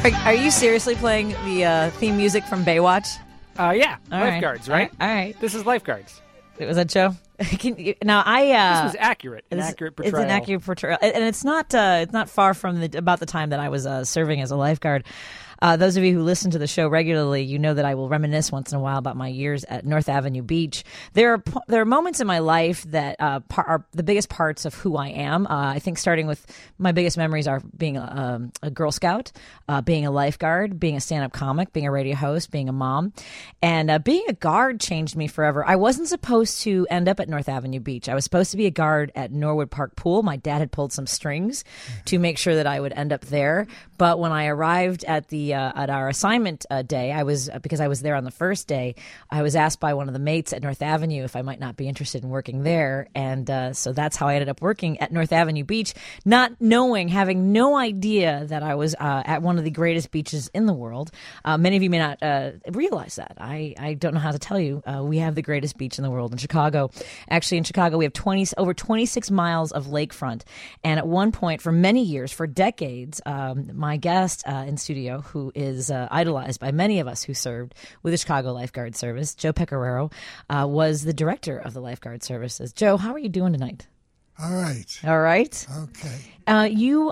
Are you seriously playing the theme music from Baywatch? Yeah, All lifeguards, right? All right. This is lifeguards. Was that Joe? This was accurate. An accurate portrayal. It's an accurate portrayal, and it's not far from about the time that I was serving as a lifeguard. Those of you who listen to the show regularly, you know that I will reminisce once in a while about my years at North Avenue Beach. There are moments in my life that are the biggest parts of who I am. I think starting with my biggest memories are being a Girl Scout, being a lifeguard, being a stand-up comic, being a radio host, being a mom, and being a guard changed me forever. I wasn't supposed to end up at North Avenue Beach. I was supposed to be a guard at Norwood Park Pool. My dad had pulled some strings to make sure that I would end up there. But when I arrived at our assignment day, because I was there on the first day, I was asked by one of the mates at North Avenue if I might not be interested in working there, and so that's how I ended up working at North Avenue Beach, having no idea that I was at one of the greatest beaches in the world. Many of you may not realize that. I don't know how to tell you. We have the greatest beach in the world in Chicago. Actually, in Chicago, we have over 26 miles of lakefront, and at one point, for many years, for decades, my guest in studio, who is idolized by many of us who served with the Chicago Lifeguard Service, Joe Pecoraro, was the director of the Lifeguard Services. Joe, how are you doing tonight? All right. All right. Okay.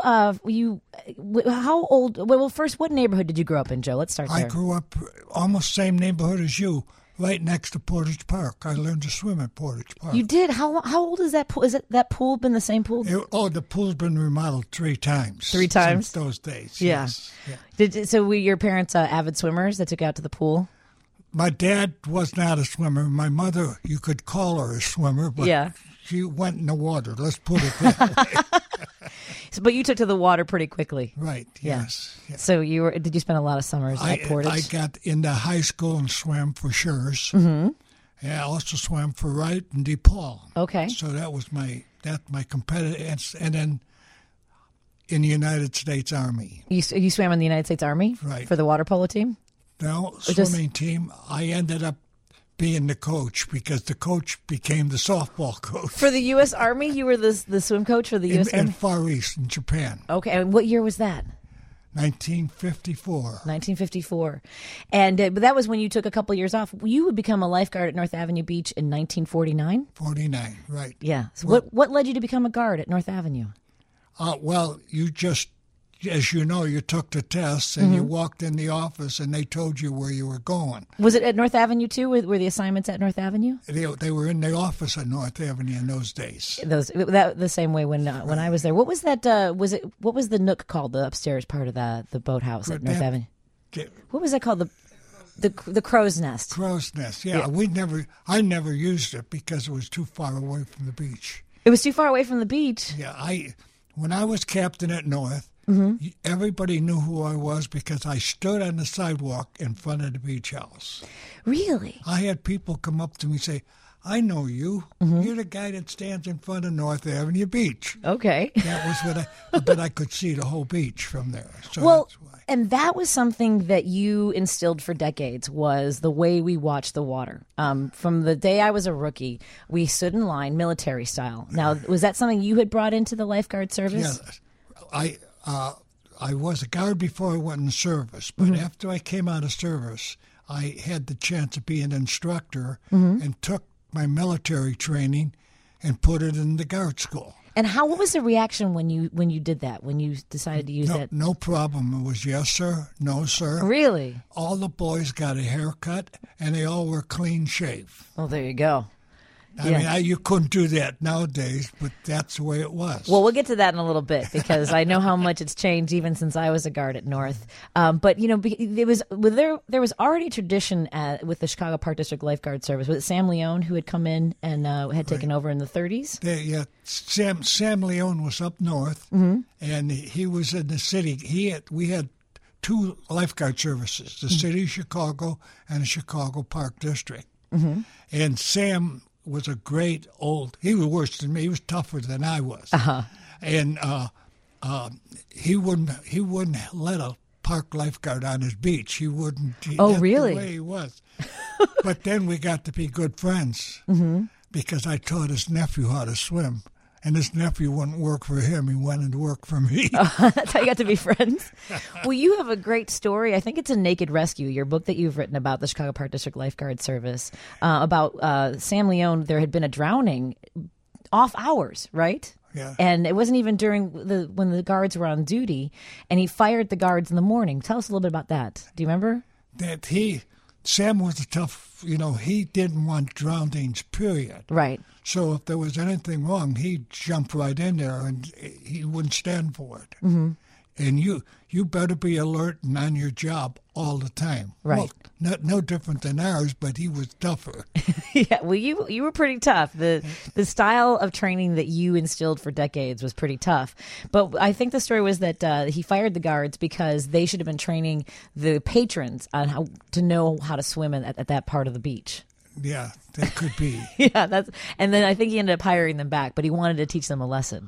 How old? Well, first, what neighborhood did you grow up in, Joe? Let's start there. I grew up almost same neighborhood as you, right next to Portage Park. I learned to swim at Portage Park. You did? How old is that pool? Is that pool been the same pool? The pool's been remodeled 3 times. 3 times? Since those days, Yeah. yes. Yeah. So were your parents avid swimmers that took you out to the pool? My dad was not a swimmer. My mother, you could call her a swimmer, but she went in the water. Let's put it that way. But you took to the water pretty quickly. Right, yes. Yeah. So did you spend a lot of summers at Portage? I got into high school and swam for Schurz. Mm-hmm. And I also swam for Wright and DePaul. Okay. So that was my competitive, and then in the United States Army. You swam in the United States Army? Right. For the water polo team? No, swimming team. I ended up being the coach because the coach became the softball coach. For the U.S. Army? You were the swim coach for the U.S. Army? In Far East, in Japan. Okay, and what year was that? 1954. 1954. And but that was when you took a couple of years off. You would become a lifeguard at North Avenue Beach in 1949? 49, right. Yeah. So what led you to become a guard at North Avenue? Well, you just, as you know, you took the tests and you walked in the office and they told you where you were going. Was it at North Avenue too? Were the assignments at North Avenue? They were in the office at North Avenue in those days. The same way when I was there. What was that? What was the nook called? The upstairs part of the boathouse at North Avenue. What was that called? The crow's nest. Crow's nest. Yeah. I never used it because it was too far away from the beach. It was too far away from the beach. Yeah. When I was captain at North. Everybody knew who I was because I stood on the sidewalk in front of the beach house. Really? I had people come up to me and say, I know you. You're the guy that stands in front of North Avenue Beach. Okay. That was but I could see the whole beach from there. So that's why. And that was something that you instilled for decades, was the way we watched the water. From the day I was a rookie, we stood in line, military style. Now, was that something you had brought into the lifeguard service? Yeah. I was a guard before I went in service, but after I came out of service, I had the chance to be an instructor and took my military training and put it in the guard school. And what was the reaction when you did that, when you decided to use that? No problem. It was yes, sir, no, sir. Really? All the boys got a haircut, and they all were clean shaved. Oh, there you go. I mean, you couldn't do that nowadays, but that's the way it was. Well, we'll get to that in a little bit because I know how much it's changed even since I was a guard at North. But there was already a tradition with the Chicago Park District Lifeguard Service. Was it Sam Leone who had come in and had taken over in the 30s? Yeah, Sam Leone was up north, and he was in the city. We had 2 lifeguard services: the city of Chicago and the Chicago Park District. And Sam was he was worse than me. He was tougher than I was. And he wouldn't let a park lifeguard on his beach. He wouldn't. Really? The way he was. But then we got to be good friends because I taught his nephew how to swim. And his nephew wouldn't work for him. He wanted to work for me. That's how you got to be friends. Well, you have a great story. I think it's in Naked Rescue, your book that you've written about the Chicago Park District Lifeguard Service, about Sam Leone. There had been a drowning off hours, right? Yeah. And it wasn't even during when the guards were on duty, and he fired the guards in the morning. Tell us a little bit about that. Do you remember? Sam was a tough, he didn't want drownings, period. Right. So if there was anything wrong, he'd jump right in there and he wouldn't stand for it. Mm-hmm. And you better be alert and on your job all the time. Right. Well, no different than ours, but he was tougher. Yeah, well, you were pretty tough. The style of training that you instilled for decades was pretty tough. But I think the story was that he fired the guards because they should have been training the patrons on how to know how to swim at that part of the beach. Yeah, that could be. Yeah, and then I think he ended up hiring them back, but he wanted to teach them a lesson.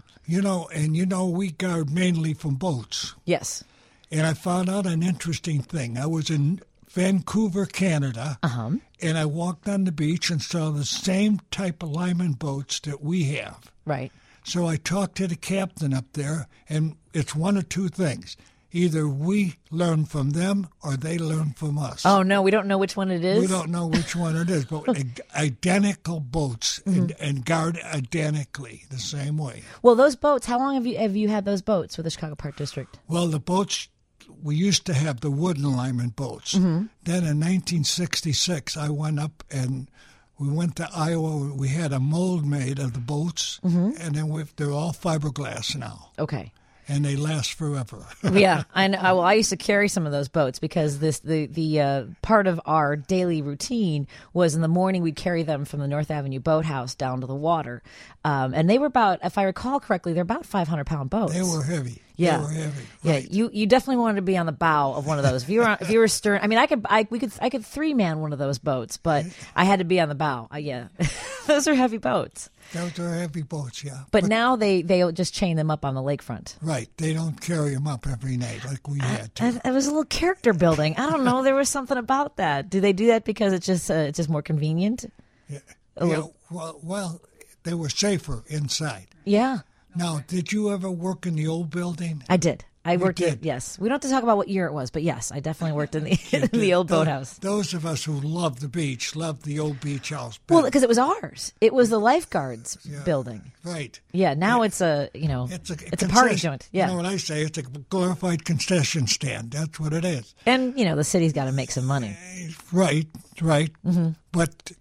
We guard mainly from boats. Yes. And I found out an interesting thing. I was in Vancouver, Canada, and I walked on the beach and saw the same type of lineman boats that we have. Right. So I talked to the captain up there, and it's one of two things. Either we learn from them or they learn from us. Oh, no, we don't know which one it is? We don't know which one it is, but identical boats and guard identically the same way. Well, those boats, how long have you had those boats with the Chicago Park District? Well, the boats, we used to have the wooden lineman boats. Mm-hmm. Then in 1966, I went up and we went to Iowa. We had a mold made of the boats, and then they're all fiberglass now. Okay. And they last forever. Yeah, I know. Well, I used to carry some of those boats because the part of our daily routine was in the morning we'd carry them from the North Avenue Boathouse down to the water, and they were about, if I recall correctly, they're about 500-pound boats. They were heavy. Yeah, they were heavy. Right. Yeah, you definitely wanted to be on the bow of one of those. If you were stern, I mean, I could three-man one of those boats, but I had to be on the bow. Yeah, those are heavy boats. Those are heavy boats, yeah. But now they just chain them up on the lakefront. Right. They don't carry them up every night like we had to. It was a little character building. I don't know. There was something about that. Do they do that because it's just more convenient? Yeah. Well, they were safer inside. Yeah. Now, did you ever work in the old building? I did. I worked in, yes. We don't have to talk about what year it was, but yes, I definitely worked in the old boathouse. Those of us who love the beach, love the old beach house. Well, because it was ours. It was the lifeguards building. Right. Yeah, now it's a party joint. Yeah. You know what I say? It's a glorified concession stand. That's what it is. And, the city's got to make some money. Right. Mm-hmm. But,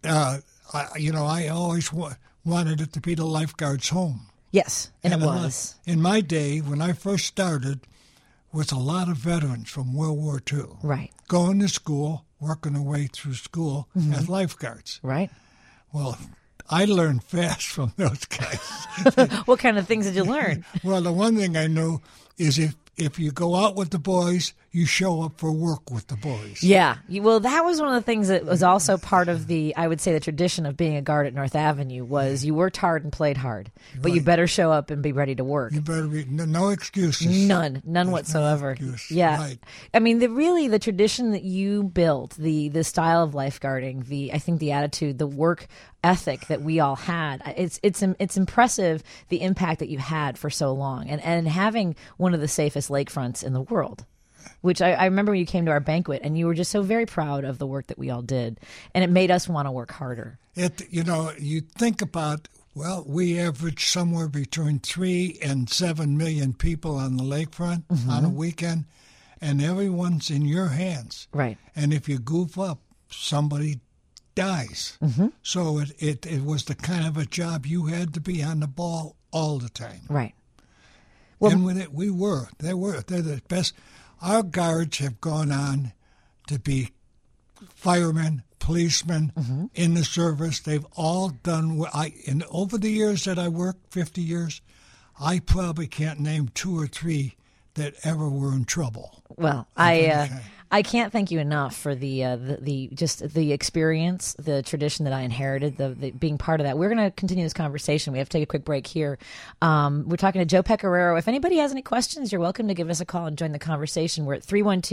I always wanted it to be the lifeguard's home. Yes, and it was. In my day, when I first started, was a lot of veterans from World War II. Right. Going to school, working their way through school as lifeguards. Right. Well, I learned fast from those guys. What kind of things did you learn? Well, the one thing I knew is if you go out with the boys, you show up for work with the boys. Yeah. Well, that was one of the things that was also part of the tradition of being a guard at North Avenue was you worked hard and played hard, but you better show up and be ready to work. You better be, no excuses. None whatsoever. No excuse. Yeah. Right. I mean, the tradition that you built, the style of lifeguarding, I think the attitude, the work ethic that we all had, it's impressive the impact that you had for so long and having one of the safest lakefronts in the world. Which I remember when you came to our banquet and you were just so very proud of the work that we all did. And it made us want to work harder. You think about, we average somewhere between 3 and 7 million people on the lakefront on a weekend, and everyone's in your hands. Right. And if you goof up, somebody dies. Mm-hmm. So it was the kind of a job you had to be on the ball all the time. Right. Well, and with it, they're the best. Our guards have gone on to be firemen, policemen in the service. They've all done and over the years that I worked, 50 years, I probably can't name 2 or 3 that ever were in trouble. Well, I I can't thank you enough for the just the experience, the tradition that I inherited, the being part of that. We're going to continue this conversation. We have to take a quick break here. We're talking to Joe Pecoraro. If anybody has any questions, you're welcome to give us a call and join the conversation. We're at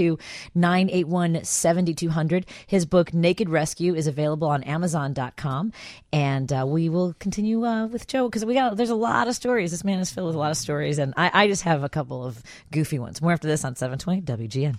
312-981-7200. His book, Naked Rescue, is available on Amazon.com. And we will continue with Joe because there's a lot of stories. This man is filled with a lot of stories. And I just have a couple of goofy ones. More after this on 720 WGN.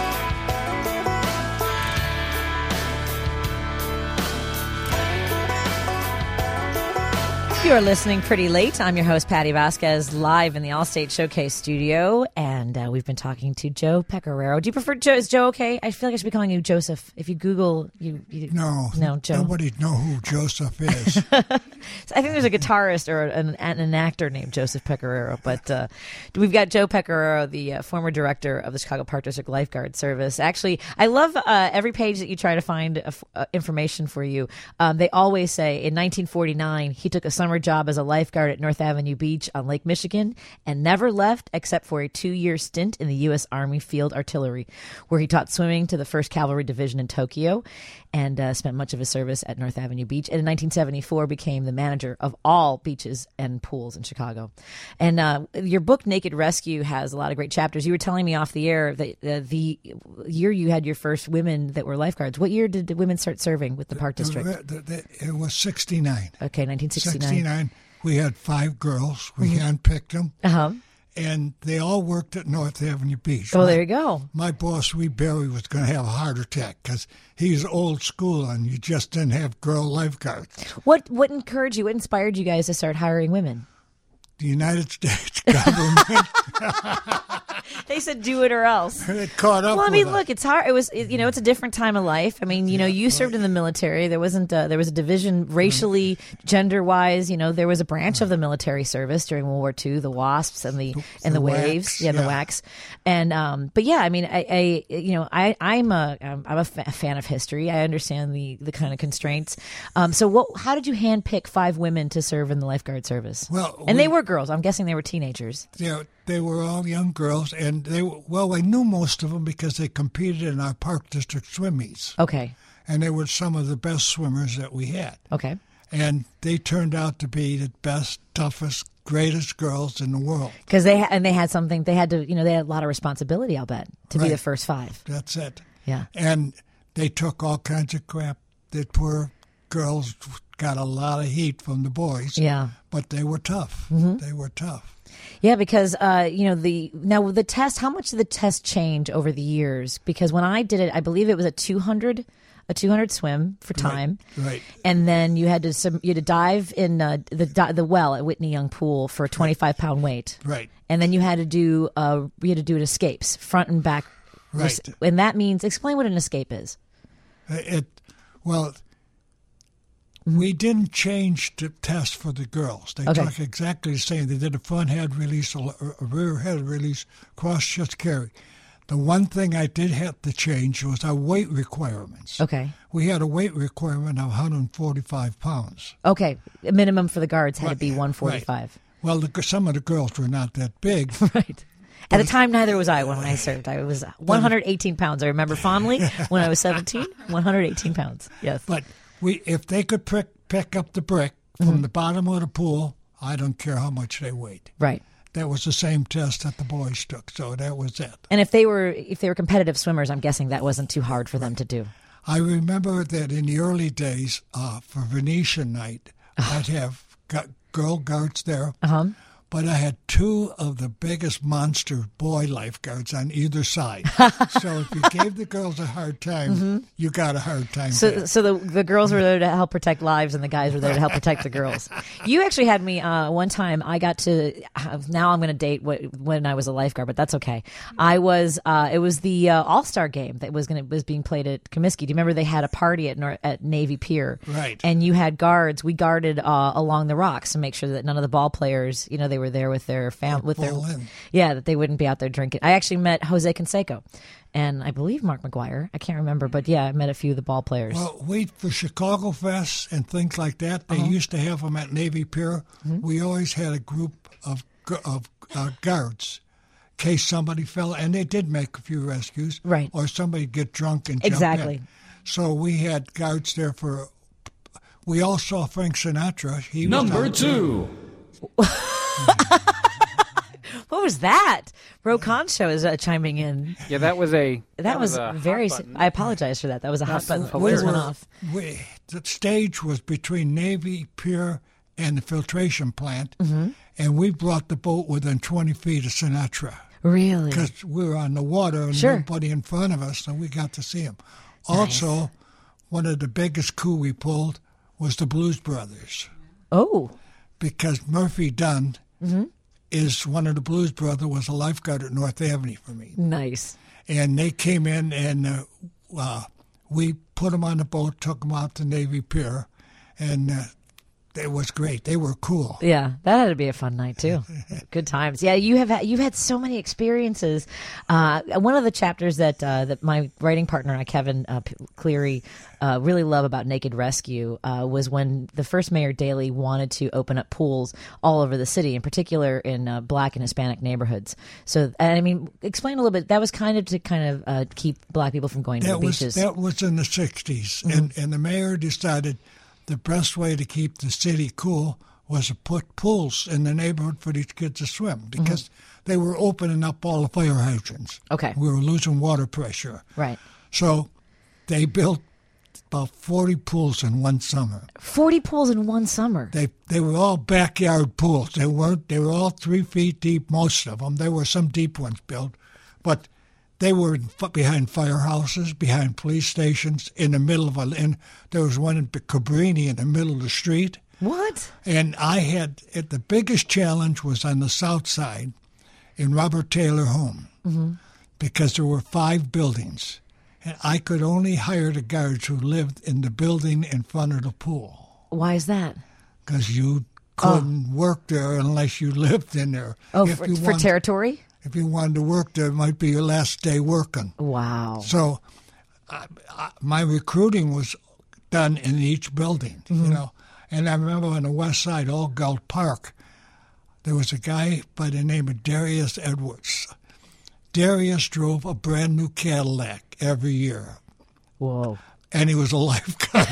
You're listening Pretty Late. I'm your host, Patty Vasquez, live in the Allstate Showcase studio, and we've been talking to Joe Pecoraro. Do you prefer Joe? Is Joe okay? I feel like I should be calling you Joseph. If you Google, no, Joe. Nobody know who Joseph is. So I think there's a guitarist or an actor named Joseph Pecoraro, but we've got Joe Pecoraro, the former director of the Chicago Park District Lifeguard Service. Actually, I love every page that you try to find information for you. They always say in 1949 he took a summer job as a lifeguard at North Avenue Beach on Lake Michigan and never left except for a 2-year stint in the U.S. Army Field Artillery, where he taught swimming to the 1st Cavalry Division in Tokyo and spent much of his service at North Avenue Beach. And in 1974 became the manager of all beaches and pools in Chicago. And your book, Naked Rescue, has a lot of great chapters. You were telling me off the air that the year you had your first women that were lifeguards. What year did the women start serving with the Park District? It was 69. Okay, 1969. 69. We had 5 girls. We handpicked them. Uh-huh. And they all worked at North Avenue Beach. Oh, there you go. My boss, Wee Barry, was going to have a heart attack because he's old school and you just didn't have girl lifeguards. What encouraged you? What inspired you guys to start hiring women? The United States government. They said do it or else. It caught up. Well, I mean, with look, it's hard. It's a different time of life. I mean, you served in the military. There was a division racially, gender wise. There was a branch of the military service during World War II, the WASPs and the Waves, the WACs. And but yeah, I mean, I'm a fan of history. I understand the kind of constraints. So how did you handpick 5 women to serve in the lifeguard service? Well, they were girls. I'm guessing they were teenagers. Yeah, they were all young girls, and I knew most of them because they competed in our Park District swim meets. Okay. And they were some of the best swimmers that we had. Okay. And they turned out to be the best, toughest, greatest girls in the world. Because they had a lot of responsibility, I'll bet, to be the first 5. That's it. Yeah. And they took all kinds of crap. The poor girls got a lot of heat from the boys. Yeah. But they were tough. Mm-hmm. They were tough. Yeah, because the test. How much did the test change over the years? Because when I did it, I believe it was a 200 swim for time, right? And then you had to dive in the well at Whitney Young Pool for a 25-pound weight, right? And then you had to do it escapes, front and back, right? And that means explain what an escape is. We didn't change the test for the girls. They took exactly the same. They did a front head release, a rear head release, cross chest carry. The one thing I did have to change was our weight requirements. Okay. We had a weight requirement of 145 pounds. Okay. A minimum for the guards had to be 145. Right. Well, some of the girls were not that big. Right. At the time, neither was I when I served. I was 118 pounds. I remember fondly when I was 17, 118 pounds. Yes. But if they could pick up the brick from the bottom of the pool, I don't care how much they weighed. Right. That was the same test that the boys took, so that was it. And if they were competitive swimmers, I'm guessing that wasn't too hard for them to do. I remember that in the early days, for Venetian night, I'd have girl guards there. Uh-huh. But I had 2 of the biggest monster boy lifeguards on either side. So if you gave the girls a hard time, you got a hard time. So the girls were there to help protect lives, and the guys were there to help protect the girls. You actually had me one time. I got to. Now I'm going to date when I was a lifeguard, but that's okay. I was. It was the All-Star game that was being played at Comiskey. Do you remember they had a party at Navy Pier? Right. And you had guards. We guarded along the rocks to make sure that none of the ball players, they were there with their family, that they wouldn't be out there drinking. I actually met Jose Canseco, and I believe Mark McGuire. I can't remember, but yeah, I met a few of the ball players. Well, for Chicago Fest and things like that, they used to have them at Navy Pier. We always had a group of guards. case somebody fell, and they did make a few rescues. Right. Or somebody get drunk and jump Exactly. in. So we had guards there for. We all saw Frank Sinatra. He Number 2. What was that? Ro Concho is chiming in. Yeah, that was a very. hot button. I apologize for that. That was a hot button. hilarious. Just went off. The stage was between Navy Pier and the filtration plant, and we brought the boat within 20 feet of Sinatra Really? because we were on the water and Sure. nobody in front of us, so we got to see him. Also, one of the biggest coups we pulled was the Blues Brothers, Oh. because Murphy Dunn is one of the Blues Brothers, was a lifeguard at North Avenue for me. Nice. And they came in, and we put them on the boat, took them out to Navy Pier, and it was great. They were cool. Yeah, that had to be a fun night too. Good times. Yeah, you've had so many experiences. One of the chapters that my writing partner, Kevin Cleary, really love about Naked Rescue was when the first Mayor Daley wanted to open up pools all over the city, in particular in Black and Hispanic neighborhoods. So, I mean, explain a little bit. That was kind of keep Black people from going to the beaches. That was in the 60s, and the mayor decided the best way to keep the city cool was to put pools in the neighborhood for these kids to swim, because they were opening up all the fire hydrants. Okay. We were losing water pressure. Right. So they built about 40 pools in one summer. 40 pools in one summer. They were all backyard pools. They were all 3 feet deep, most of them. There were some deep ones built, but they were behind firehouses, behind police stations, in the middle of there was one in Cabrini in the middle of the street. What? And the biggest challenge was on the south side in Robert Taylor Home, because there were 5 buildings. And I could only hire the guards who lived in the building in front of the pool. Why is that? Because you couldn't work there unless you lived in there. Oh, for territory? If you wanted to work there, it might be your last day working. Wow. So my recruiting was done in each building, you know. And I remember on the west side, Old Galt Park, there was a guy by the name of Darius Edwards. Darius drove a brand new Cadillac every year. Whoa. And he was a lifeguard.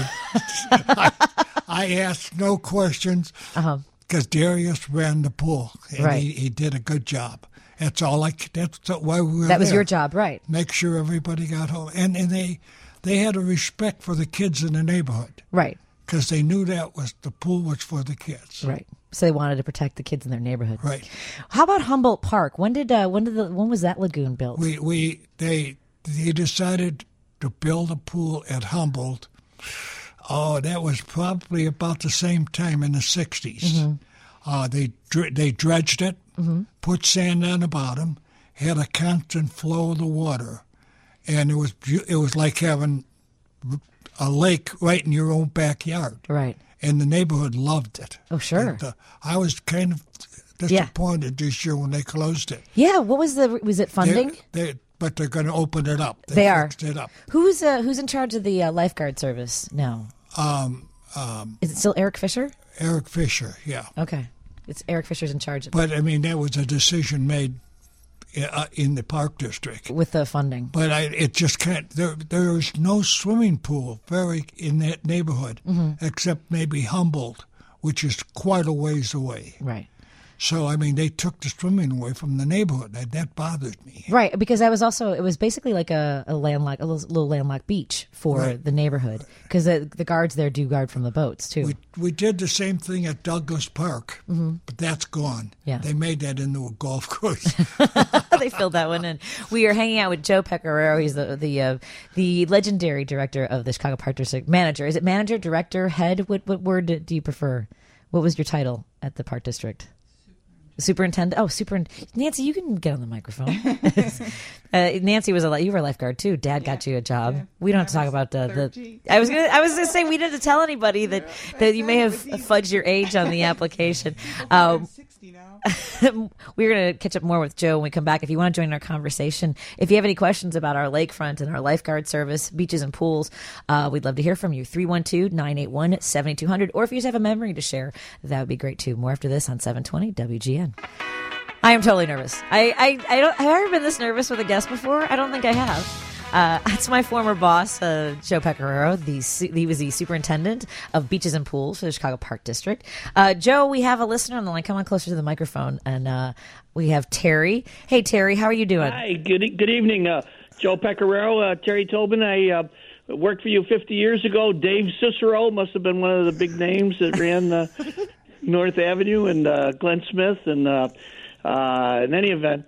I asked no questions because Darius ran the pool, and he did a good job. That's all. That's why we were That was there. your job, right? Make sure everybody got home, and they had a respect for the kids in the neighborhood, Right. because they knew the pool was for the kids. Right. So they wanted to protect the kids in their neighborhood. Right. How about Humboldt Park? When was that lagoon built? They decided to build a pool at Humboldt. Oh, that was probably about the same time in the 60s. They dredged it, put sand on the bottom, had a constant flow of the water, and it was like having a lake right in your own backyard. Right. And the neighborhood loved it. Oh, sure. And, I was kind of disappointed this year when they closed it. Yeah. What was it funding? But they're going to open it up. They are. Fixed it up. Who's in charge of the lifeguard service now? Is it still Eric Fisher? Eric Fisher, yeah. Okay. It's Eric Fisher's in charge of it. But, I mean, that was a decision made in the Park District. With the funding. But it just can't. There is no swimming pool in that neighborhood, except maybe Humboldt, which is quite a ways away. Right. So, I mean, they took the swimming away from the neighborhood. That bothered me. Right, because it was basically like a little landlocked beach for the neighborhood, because the guards there do guard from the boats too. We did the same thing at Douglas Park, but that's gone. Yeah. They made that into a golf course. They filled that one in. We are hanging out with Joe Pecoraro. He's the legendary director of the Chicago Park District. Manager. Is it manager, director, head? What word do you prefer? What was your title at the Park District? Superintendent. Oh, Nancy, you can get on the microphone. Nancy you were a lifeguard too. Dad got you a job. Yeah. We don't have to talk about the. I was gonna say we didn't tell anybody that you may have fudged your age on the application. 60 now. We're going to catch up more with Joe when we come back. If you want to join our conversation, if you have any questions about our lakefront and our lifeguard service, beaches and pools, we'd love to hear from you. 312-981-7200. Or if you just have a memory to share, that would be great too. More after this on 720 WGN. I am totally nervous. I don't. Have I ever been this nervous with a guest before? I don't think I have. It's my former boss, Joe Pecoraro. He was the superintendent of beaches and pools for the Chicago Park District. Joe, we have a listener on the line. Come on closer to the microphone. And we have Terry. Hey, Terry, how are you doing? Hi, good evening, Joe Pecoraro, Terry Tobin. I worked for you 50 years ago. Dave Cicero must have been one of the big names that ran North Avenue, and Glenn Smith, and in any event,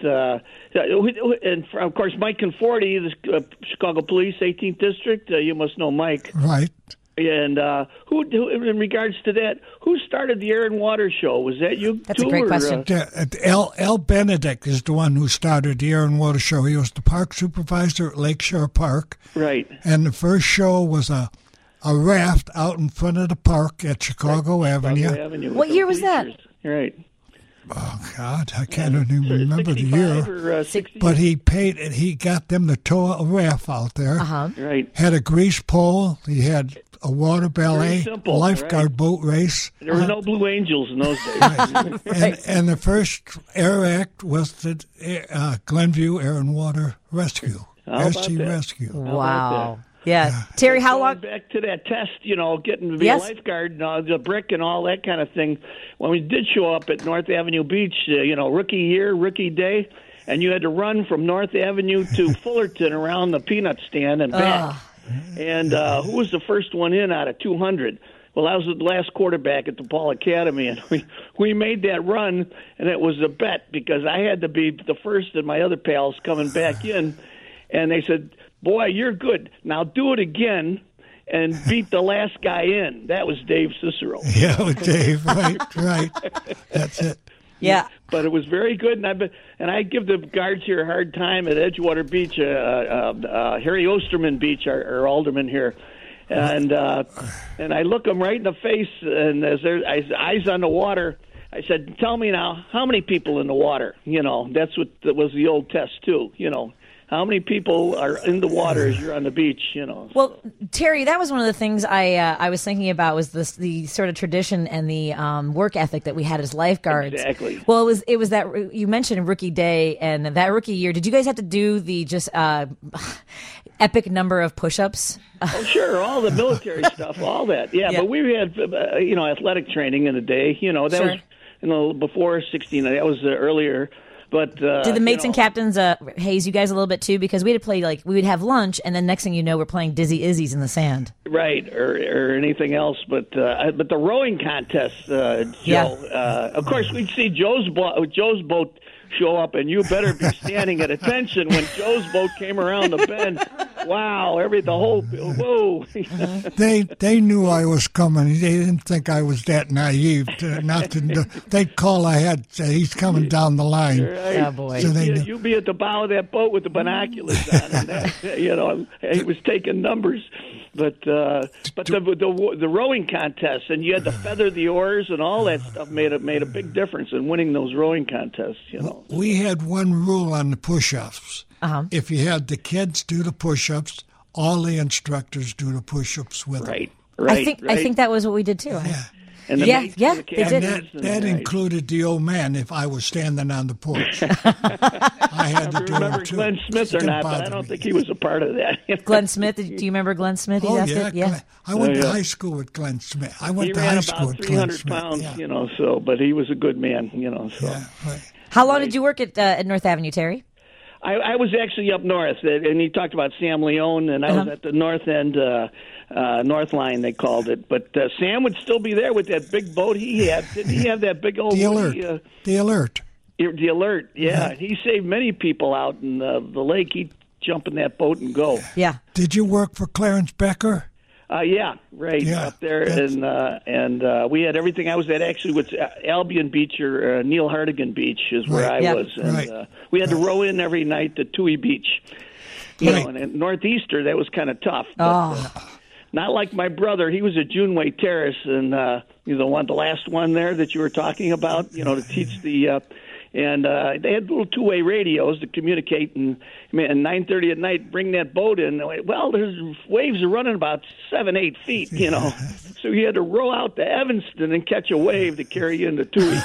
and of course, Mike Conforti, the Chicago Police 18th District. You must know Mike, right? And who, in regards to that, who started the Air and Water Show? Was that you? That's a great question. Al Benedict is the one who started the Air and Water Show. He was the park supervisor at Lakeshore Park, right? And the first show was a raft out in front of the park at Chicago Avenue. What year was that? Right. Oh God, I can't even remember the year. But he got them to tow a raft out there. Right. Had a grease pole. He had a water ballet, a lifeguard boat race. There were no Blue Angels in those days. Right. and the first air act was the Glenview Air and Water Rescue. SC Rescue. Wow. Yeah. Terry, how long? Back to that test, getting to be a lifeguard, the brick and all that kind of thing. When we did show up at North Avenue Beach, rookie year, rookie day, and you had to run from North Avenue to Fullerton around the peanut stand and back. And who was the first one in out of 200? Well, I was the last quarterback at the Paul Academy, and we made that run, and it was a bet because I had to be the first and my other pals coming back in, and they said, "Boy, you're good. Now do it again and beat the last guy in." That was Dave Cicero. Yeah, Dave. Right. That's it. Yeah. But it was very good, and I give the guards here a hard time at Edgewater Beach, Harry Osterman Beach, our alderman here, and I look them right in the face, and as their eyes on the water, I said, "Tell me now, how many people in the water?" That was the old test too. How many people are in the water as you're on the beach, Well, Terry, that was one of the things I was thinking about was the sort of tradition and the work ethic that we had as lifeguards. Exactly. Well, it was that you mentioned rookie day and that rookie year. Did you guys have to do the just epic number of push-ups? Oh, sure, all the military stuff, all that. Yeah, but we had athletic training in the day. That was before 16. That was earlier. But did the mates and captains haze you guys a little bit too? Because we had to play we would have lunch, and then next thing you know, we're playing Dizzy Izzy's in the sand, right, or anything else. But the rowing contest, Joe. Of course, we'd see Joe's boat show up, and you better be standing at attention when Joe's boat came around the bend. Wow, whoa. They knew I was coming. They didn't think I was that naive. They'd call ahead, say he's coming down the line. Right. Oh, boy. So you'd be at the bow of that boat with the binoculars on, and he was taking numbers. But the rowing contest, and you had to feather the oars and all that stuff made a big difference in winning those rowing contests. We had one rule on the push-ups. If you had the kids do the push-ups, all the instructors do the push-ups with them. Right. I think that was what we did too. Yeah. And they did. That included the old man if I was standing on the porch. I had to do remember it too. Glenn Smith or not, but I don't think he was a part of that. Glenn Smith, do you remember Glenn Smith? Yeah. I went to high school with Glenn Smith. He ran about 300 pounds, but he was a good man, So. Yeah, right. How long did you work at North Avenue, Terry? I was actually up north, and he talked about Sam Leone, and I was at the north end, North Line, they called it. But Sam would still be there with that big boat he had. Didn't he have that big old... The Alert. The Alert. The Alert, yeah. He saved many people out in the lake. He'd jump in that boat and go. Yeah. Did you work for Clarence Becker? Yeah, right, up there, and we had everything. I was at actually with Albion Beach or Neil Hartigan Beach is where I was, and we had to row in every night to Tui Beach. And at Northeaster that was kind of tough. But, not like my brother. He was at Juneway Terrace, and the last one there that you were talking about. To teach the And they had little two-way radios to communicate, and at 9:30 at night, bring that boat in. Well, there's waves are running about 7-8 feet, so you had to row out to Evanston and catch a wave to carry you into Tui.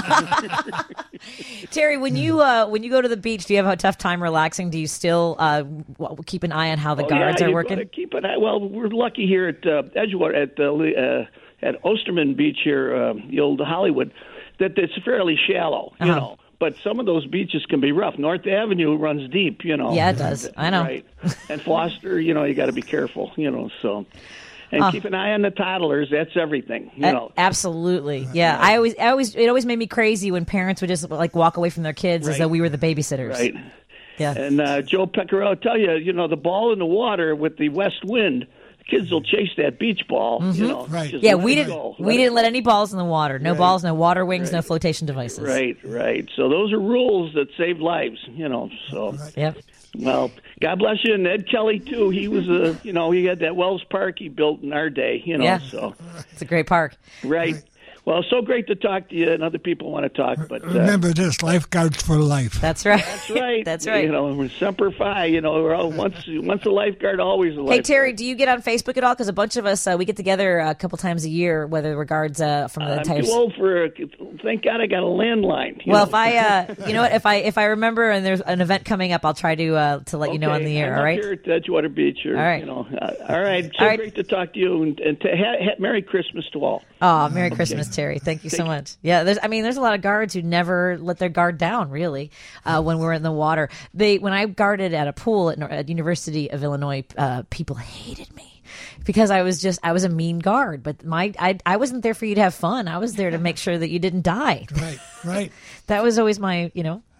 Terry, when you go to the beach, do you have a tough time relaxing? Do you still keep an eye on how the guards are working? Keep an eye. Well, we're lucky here at Edgewater at Osterman Beach here, the old Hollywood, that it's fairly shallow, you know. But some of those beaches can be rough. North Avenue runs deep, Yeah, it does. I know. Right. And Foster, you got to be careful, so. And keep an eye on the toddlers. That's everything, Absolutely. Yeah. It always made me crazy when parents would just walk away from their kids as though we were the babysitters. Right. Yeah. And Joe Pecoraro, I'll tell you, the ball in the water with the west wind, kids will chase that beach ball. Right. Yeah, we didn't let any balls in the water. No balls, no water wings, no flotation devices. Right. So those are rules that save lives. So. Right. Yep. Well, God bless you, and Ed Kelly too. He was he had that Wells Park he built in our day. Yeah. So it's a great park. Right. Well, so great to talk to you, and other people want to talk. But remember this: lifeguards for life. That's right. That's right. That's right. We're Semper Fi. We're all once a lifeguard, always a lifeguard. Hey Terry, do you get on Facebook at all? Because a bunch of us we get together a couple times a year, whether regards from the I'm too old for. Thank God I got a landline. Well, if I, if I remember and there's an event coming up, I'll try to let you know on the air. I'm all right. Here at Edgewater Beach. All right. All right. So great to talk to you, and Merry Christmas to all. Oh, Merry Christmas, Terry. Thank you so much. Yeah, there's a lot of guards who never let their guard down, really, when we're in the water. When I guarded at a pool at University of Illinois, people hated me because I was a mean guard. But I wasn't there for you to have fun. I was there to make sure that you didn't die. Right. That was always my,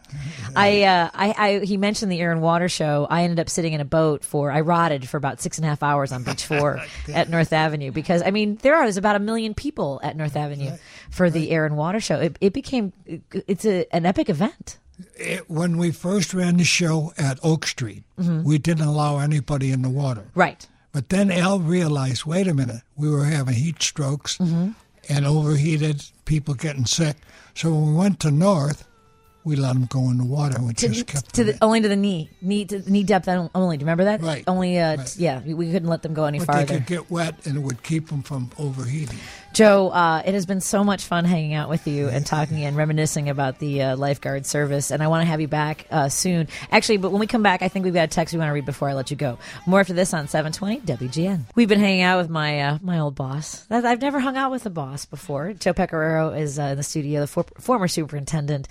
he mentioned the Air and Water show. I ended up sitting in a boat I rotted for about 6.5 hours on Beach 4 at North Avenue because, there's about 1 million people at North Avenue for the Air and Water show. It's an epic event. When we first ran the show at Oak Street, we didn't allow anybody in the water. Right. But then Al realized, wait a minute, we were having heat strokes and overheated, people getting sick. So when we went to North, we let them go in the water. We just kept only to the knee depth only. Do you remember that? Right. Only, right. Yeah, we couldn't let them go any farther. But they could get wet, and it would keep them from overheating. Joe, it has been so much fun hanging out with you and talking and reminiscing about the lifeguard service, and I want to have you back soon. Actually, but when we come back, I think we've got a text we want to read before I let you go. More after this on 720 WGN. We've been hanging out with my old boss. I've never hung out with a boss before. Joe Pecoraro is in the studio, the former superintendent,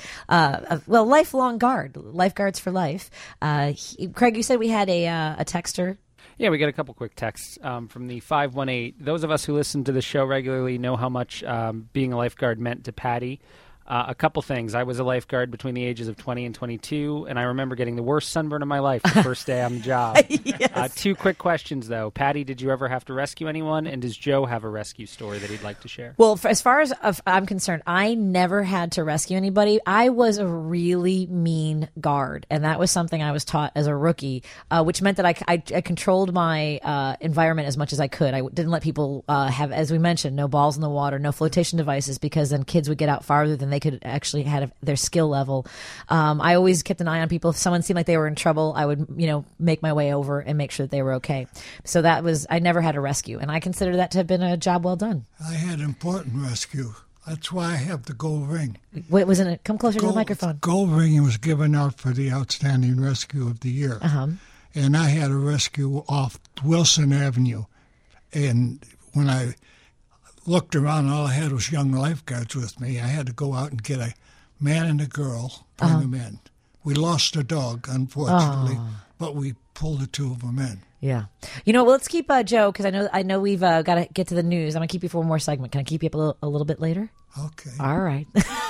lifelong guard, lifeguards for life. Craig, you said we had a texter. Yeah, we got a couple quick texts from the 518. Those of us who listen to the show regularly know how much being a lifeguard meant to Patty. A couple things. I was a lifeguard between the ages of 20 and 22, and I remember getting the worst sunburn of my life the first day on the job. Yes. Two quick questions, though. Patty, did you ever have to rescue anyone? And does Joe have a rescue story that he'd like to share? Well, as far as I'm concerned, I never had to rescue anybody. I was a really mean guard, and that was something I was taught as a rookie, which meant that I controlled my environment as much as I could. I didn't let people have, as we mentioned, no balls in the water, no flotation devices, because then kids would get out farther than they could actually have their skill level. I always kept an eye on people. If someone seemed like they were in trouble, I would, make my way over and make sure that they were okay. So I never had a rescue, and I consider that to have been a job well done. I had important rescue. That's why I have the gold ring. What was in it? Come closer to the microphone. Gold ring was given out for the outstanding rescue of the year. And I had a rescue off Wilson Avenue. And when I looked around, all I had was young lifeguards with me. I had to go out and get a man and a girl, bring them in. We lost a dog, unfortunately, but we pulled the two of them in. Yeah. Let's keep Joe, because I know we've got to get to the news. I'm going to keep you for one more segment. Can I keep you up a little bit later? Okay. All right.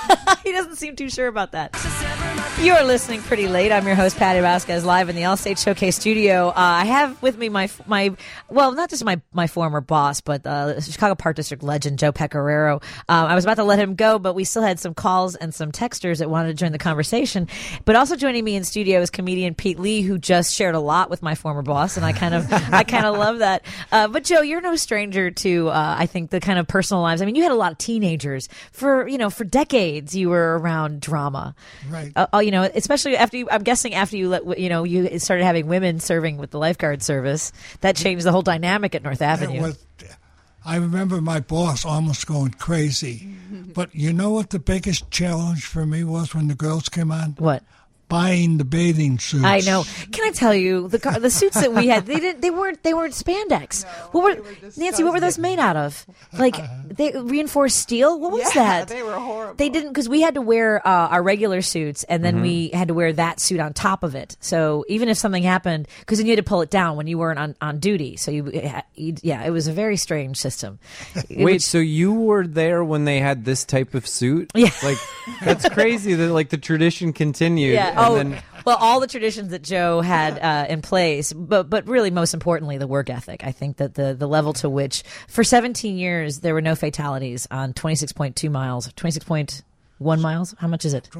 He doesn't seem too sure about that. You're listening Pretty Late. I'm your host, Patty Vasquez, live in the Allstate Showcase studio. I have with me my not just my former boss, but Chicago Park District legend, Joe Pecoraro. I was about to let him go, but we still had some calls and some texters that wanted to join the conversation. But also joining me in studio is comedian Pete Lee, who just shared a lot lot with my former boss, and I kind of love that. But Joe, you're no stranger to I think the kind of personal lives. I mean, you had a lot of teenagers for decades. You were around drama, Right. Especially after I'm guessing after you started having women serving with the lifeguard service. That changed the whole dynamic at North Avenue. I remember my boss almost going crazy. But you know what the biggest challenge for me was when the girls came on? What? Buying the bathing suits. I know. Can I tell you the suits that we had? They weren't spandex. No, Nancy? What were those made out of? Like they reinforced steel? What was that? They were horrible. They didn't, because we had to wear our regular suits, and then we had to wear that suit on top of it. So even if something happened, because then you had to pull it down when you weren't on duty. So it was a very strange system. Wait, so you were there when they had this type of suit? Yeah. Like, that's crazy that like the tradition continued. Yeah. Well, all the traditions that Joe had in place, but really most importantly, the work ethic. I think that the level to which for 17 years there were no fatalities on 26.2 miles, 26.1 miles. How much is it?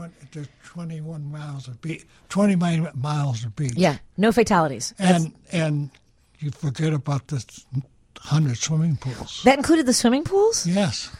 21 miles of beach. 20 miles of beach. Yeah, no fatalities. And you forget about the 100 swimming pools. That included the swimming pools? Yes.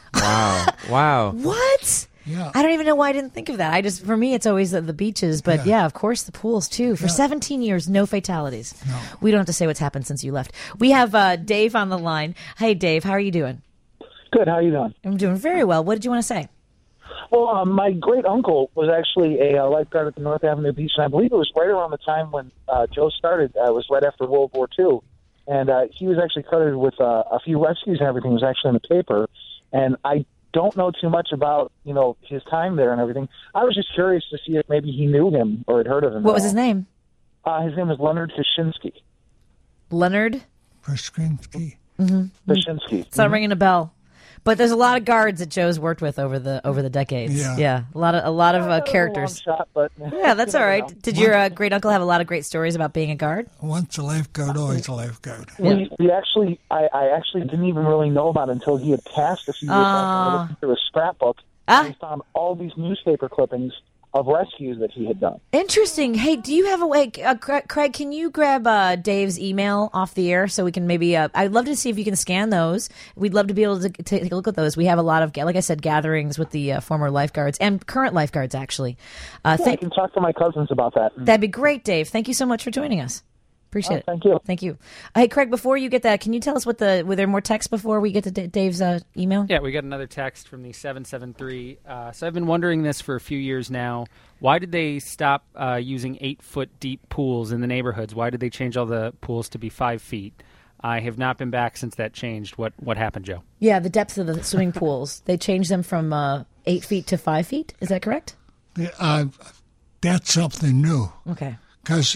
Wow. What? Yeah. I don't even know why I didn't think of that. For me, it's always the beaches, but yeah, of course, the pools too. For 17 years, no fatalities. No. We don't have to say what's happened since you left. We have Dave on the line. Hey, Dave, how are you doing? Good. How are you doing? I'm doing very well. What did you want to say? Well, my great uncle was actually a lifeguard at the North Avenue Beach, and I believe it was right around the time when Joe started. It was right after World War II, and he was actually credited with a few rescues and everything. It was actually in the paper, and I don't know too much about his time there and everything. I was just curious to see if maybe he knew him or had heard of him. What was his name? His name was Leonard Wyszynski. Leonard Wyszynski. Wyszynski. It's not ringing a bell. But there's a lot of guards that Joe's worked with over the decades. Yeah. A lot of characters. A long shot, but Yeah, that's all right. Did your great uncle have a lot of great stories about being a guard? Once a lifeguard, always a lifeguard. We actually, I actually didn't even really know about it until he had passed a few years back. I looked through his scrapbook, and we found all these newspaper clippings of rescues that he had done. Interesting. Hey, do you have a way, Craig, can you grab Dave's email off the air so we can maybe, I'd love to see if you can scan those. We'd love to be able to take a look at those. We have a lot of, like I said, gatherings with the former lifeguards and current lifeguards, actually. I can talk to my cousins about that. That'd be great, Dave. Thank you so much for joining us. Appreciate it. Thank you. Thank you. Hey, Craig, before you get that, can you tell us were there more texts before we get to Dave's email? Yeah, we got another text from the 773. So I've been wondering this for a few years now. Why did they stop using 8-foot deep pools in the neighborhoods? Why did they change all the pools to be 5 feet? I have not been back since that changed. What happened, Joe? Yeah, the depths of the swimming pools. They changed them from 8 feet to 5 feet. Is that correct? That's something new. Okay. Because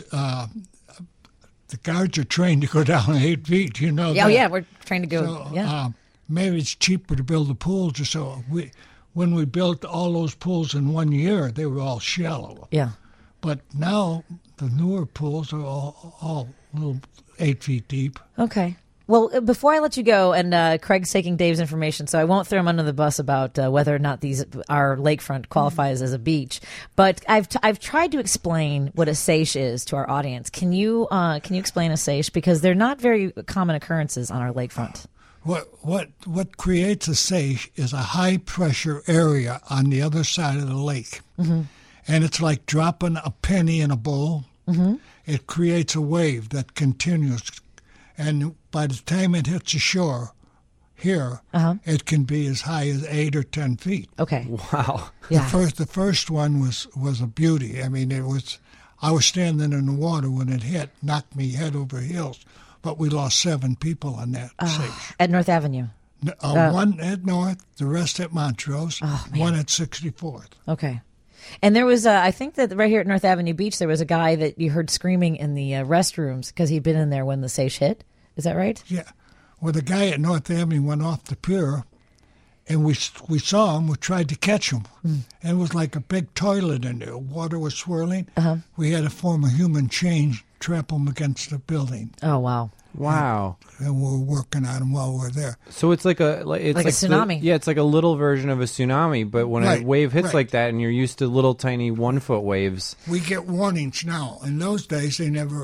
the guards are trained to go down 8 feet, Oh, yeah, we're trying to go. So, maybe it's cheaper to build the pools. So when we built all those pools in 1 year, they were all shallow. Yeah. But now the newer pools are all little 8 feet deep. Okay. Well, before I let you go, and Craig's taking Dave's information, so I won't throw him under the bus about whether or not our lakefront qualifies as a beach. But I've tried to explain what a seiche is to our audience. Can you explain a seiche, because they're not very common occurrences on our lakefront? What creates a seiche is a high pressure area on the other side of the lake, and it's like dropping a penny in a bowl. It creates a wave that continues. And by the time it hits the shore here, it can be as high as 8 or 10 feet. Okay. Wow. Yeah. The first one was a beauty. I mean, I was standing in the water when it hit, knocked me head over heels. But we lost 7 people on that stage. At North Avenue. One at North, the rest at Montrose, one at 64th. Okay. And there was, I think that right here at North Avenue Beach, there was a guy that you heard screaming in the restrooms because he'd been in there when the seiche hit. Is that right? Yeah. Well, the guy at North Avenue went off the pier, and we saw him. We tried to catch him. And it was like a big toilet in there. Water was swirling. We had to form a human chain, trap him against the building. Oh, wow. Wow. And we were working on him while we were there. So it's like a tsunami. It's like a little version of a tsunami, but when a wave hits like that and you're used to little tiny 1-foot waves. We get warnings now. In those days, they never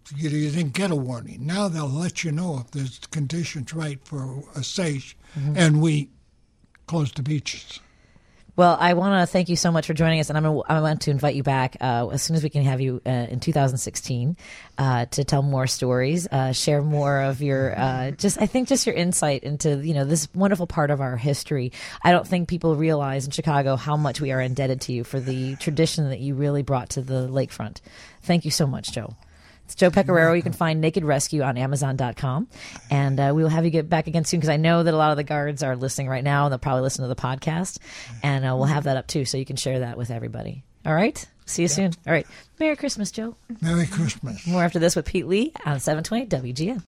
you didn't get a warning. Now they'll let you know if there's conditions right for a sage, and we close the beaches. Well, I want to thank you so much for joining us, and I want to invite you back as soon as we can have you in 2016 to tell more stories, share more of your just your insight into this wonderful part of our history. I don't think people realize in Chicago how much we are indebted to you for the tradition that you really brought to the lakefront. Thank you so much, Joe. It's Joe Pecoraro. You can find Naked Rescue on Amazon.com. And we will have you get back again soon because I know that a lot of the guards are listening right now and they'll probably listen to the podcast. And we'll have that up too so you can share that with everybody. All right? See you soon. All right. Merry Christmas, Joe. Merry Christmas. More after this with Pete Lee on 720 WGN.